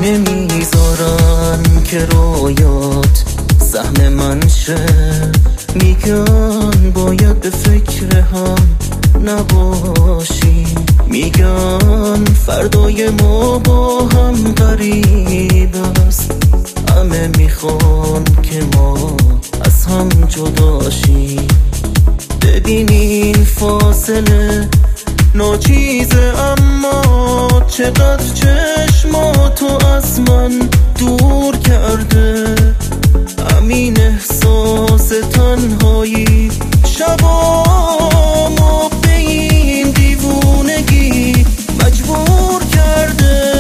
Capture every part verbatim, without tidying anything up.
نمیذارن که رویات سهم من شه، میگن باید به فکر هم نباشی، میگن فردای ما با هم غریب است، همه میخوان که ما از هم جداشی. ببین این فاصله ناچیزه اما چقدر چشماتو از من دور کرده، همین احساس تنهایی شبامو به این دیوونگی مجبور کرده.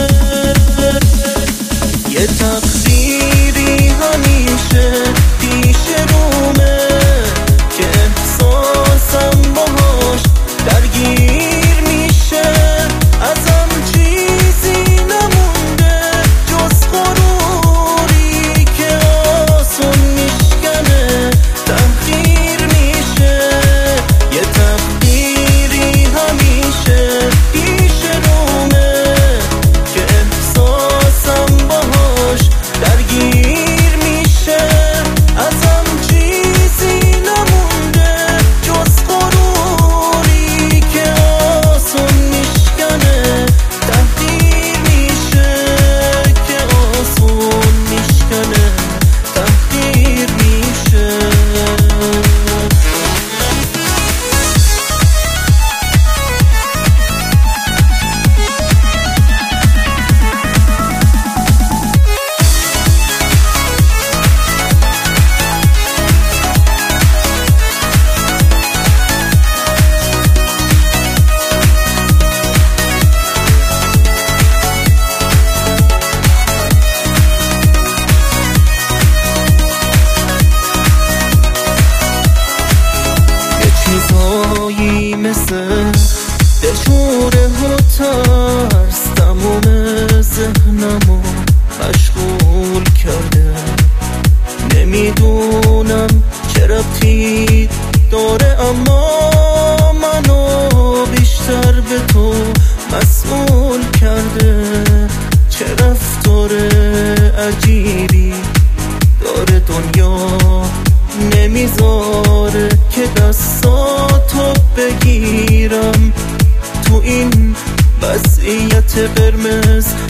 یه تقدیری همیشه پیش رومه که احساسم باهاش درگیر میشه، ازم چیزی نمونده جز غروری که آسون میشکنه تحقیر میشه. یه تقدیری همیشه پیش رومه که احساسم باهاش درگیر میشه، ازم چیزی نمونده جز غروری که آسون میشکنه تحقیر میشه، که آسون میشکنه تحقیر میشه. چیزایی مثل دلشوره و ترس تموم ذهنمو مشغول کرده، نمیدونم چه ربطی داره اما منو بیشتر به تو مسئول کرده. چه رفتار عجیبی داره دنیا، نمیذاره که دستاتو بگیرم تو این وضعیت قرمز